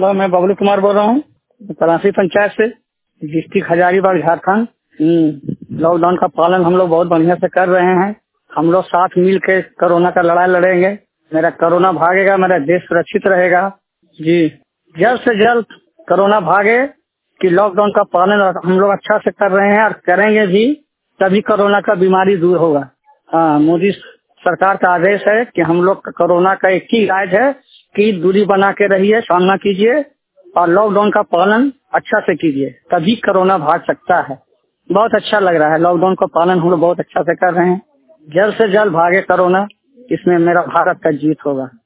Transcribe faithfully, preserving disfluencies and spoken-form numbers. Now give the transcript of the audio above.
Hello, मैं बबलू कुमार बोल रहा हूँ परासी पंचायत से, डिस्ट्रिक्ट हजारीबाग, झारखंड। लॉकडाउन का पालन हम लोग बहुत बढ़िया से कर रहे हैं। हम लोग साथ मिल के कोरोना का लड़ाई लड़ेंगे। मेरा कोरोना भागेगा, मेरा देश सुरक्षित रहेगा। जी, जल्द से जल्द कोरोना भागे कि लॉकडाउन का पालन हम लोग अच्छा से कर रहे हैं और करेंगे भी, तभी कोरोना का बीमारी दूर होगा। हाँ, मोदी सरकार का आदेश है कि हम लोग कोरोना का एक ही इलाज है कि दूरी बना के रहिए, सामना कीजिए और लॉकडाउन का पालन अच्छा से कीजिए, तभी कोरोना भाग सकता है। बहुत अच्छा लग रहा है, लॉकडाउन का पालन हम लोग बहुत अच्छा से कर रहे हैं। जल्द से जल्द भागे कोरोना, इसमें मेरा भारत का जीत होगा।